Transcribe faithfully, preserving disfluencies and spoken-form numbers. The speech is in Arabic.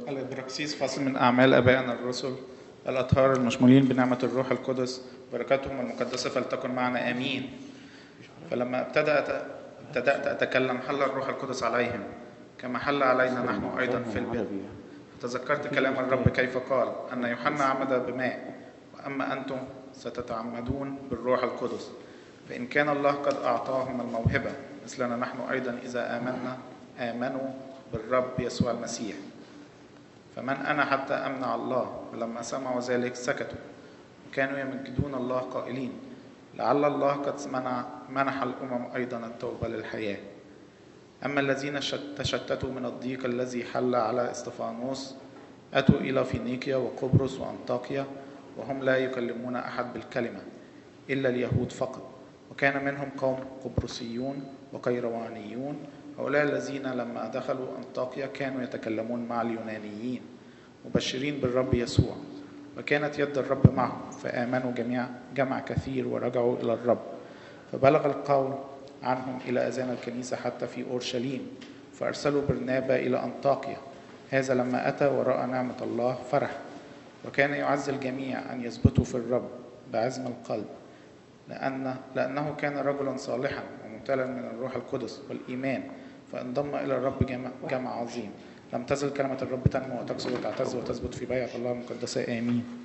الإبراكسيس فصل من أعمال آبائنا الرسل الأطهار المشمولين بنعمة الروح القدس، بركاتهم المقدسة فلتكن معنا آمين. فلما ابتدأت ابتدأت أتكلم حل الروح القدس عليهم كما حل علينا نحن أيضا في البر. تذكرت كلام الرب كيف قال أن يوحنا عمد بماء، وأما أنتم ستتعمدون بالروح القدس. فإن كان الله قد أعطاهم الموهبة مثلنا نحن أيضا إذا آمنا آمنوا بالرب يسوع المسيح. فمن أنا حتى أمنع الله؟ ولما سمعوا ذلك سكتوا وكانوا يمجدون الله قائلين لعل الله قد منع منح الأمم أيضا التوبة للحياة. أما الذين تشتتوا من الضيق الذي حل على استفانوس أتوا إلى فينيقيا وقبرص وأنطاكيا، وهم لا يكلمون أحد بالكلمة إلا اليهود فقط، وكان منهم قوم قبرصيون وقيروانيون. هؤلاء الذين لما دخلوا أنطاكيا كانوا يتكلمون مع اليونانيين مبشرين بالرب يسوع، وكانت يد الرب معهم، فآمنوا جميع جمع كثير ورجعوا إلى الرب. فبلغ القول عنهم إلى أذان الكنيسة حتى في أورشليم، فأرسلوا برنابا إلى أنطاكيا. هذا لما أتى ورأى نعمة الله فرح، وكان يعز الجميع أن يثبتوا في الرب بعزم القلب، لأن لأنه كان رجلا صالحا وممتلا من الروح القدس والإيمان، فانضم إلى الرب جمع, جمع عظيم. لم تزل كلمة الرب تنمو وتكثر وتعتز وتثبت في بيعة الله المقدسة. آمين.